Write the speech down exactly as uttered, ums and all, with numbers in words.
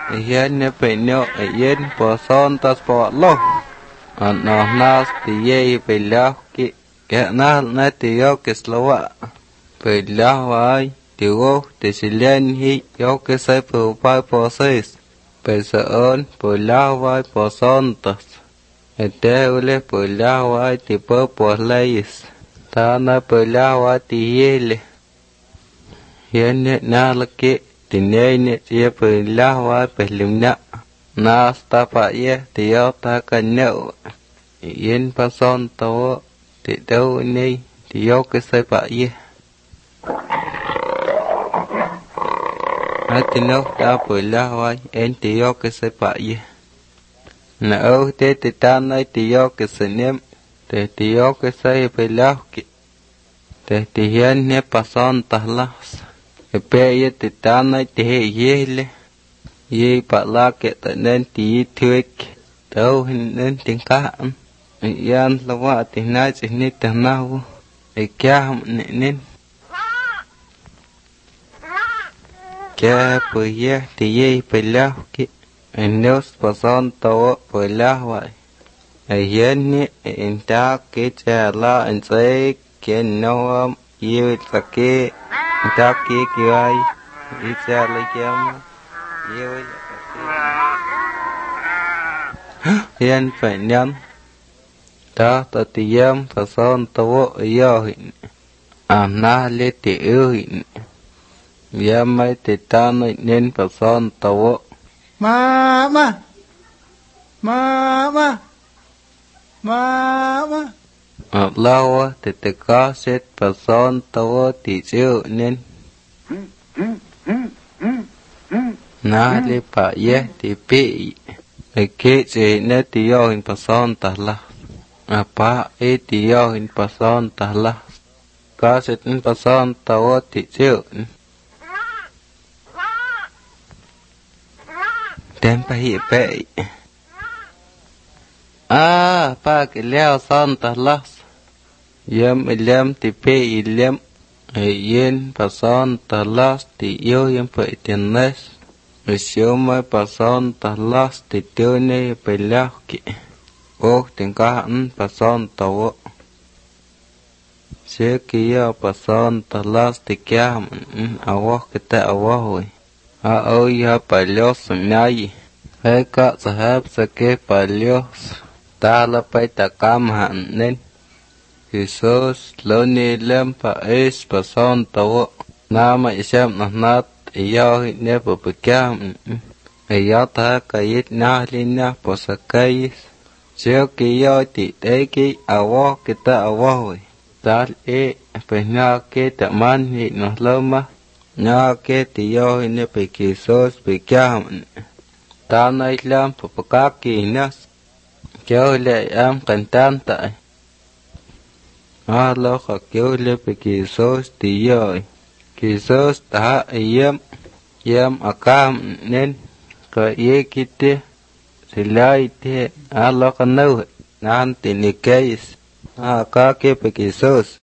Yen ne peño yen poson tas po lo. Ano nas ti ye pelah ki ke na na ti yo ke slowa. Pelah wai ti go ti silen hi yo ke sai po pa po seis. Peson pelah wai poson tas. Ete ule pelah wai ti po po leis. Ta na pelah wai ti yele. Yen ne na laki tinay ni siya pelah wai pelim na. Nas ta pa ye ti yo ta kanyo. Yen pason tawo ti đâu ni ti yo ke sai pa ye. Ati no ta pelah wai en ti yo ke sai pa ye. Na o te ti ta nai ti yo ke senem. Te ti yo ke sai pelah ki. Te ti yen ne pason tahlas. Pe ye ti ta nai ti he ye le. Ye pa la ke ta nên ti thuek. Đâu nên tiếng ca. Yan la wa ti na chi ni ta na wo. E kya ne nen. Kya pu ye ti ye pelah ki. En nos pason tawo pelah wai. E yen ni en ta ke cha la en se ke no ye ta ke ta ke ki ai. I cha la yam. Ye oi. Yen phải nhắm. Ta ta ti yam pason tawo yo hin. Ana le ti u hin. Yam mai ti ta nên pason tawo. Mama. Mama. Mama. Lawa ti ti ka set pason tawo ti chiu nên. Na le pa ye ti pi. E ke che ne ti yo hin pason tahla. Apa e ti yo hin pason tahla. Ka set in pason tawo ti chiu. Tem pa hi pe. À pa ke leo son tahlas. Yem ilem ti pe ilem. E yen pason tahlas ti yo yem pa itenes. E siyo mai pason tahlas ti teo ne pelah ki. Oh tingkahan pason tawo. Siya kiyo pason tahlas ti kya awah kita awah we. A o ya palios nayi. Hai ka sahab sake palios. Ta la pay takam hanen. Jesus lo ni lem pa es pason tawo. Nama isyam nahnat. Iyo ne po pekyam. Iyo ta kayit na lina po sa kayis. Siyo kiyo ti teki awo kita awo we. Tal e pehna ke taman hi no loma. Na ke tiyo ne pe kisos pekyam. Ta na islam po pekaki nas. Kyo le am kantan ta. Alo ka kyo le pe kisos tiyo. Kisos ta yam yam akam nen ka ye kite silai te alo ka nau nan tinikais a ka ke pe kisos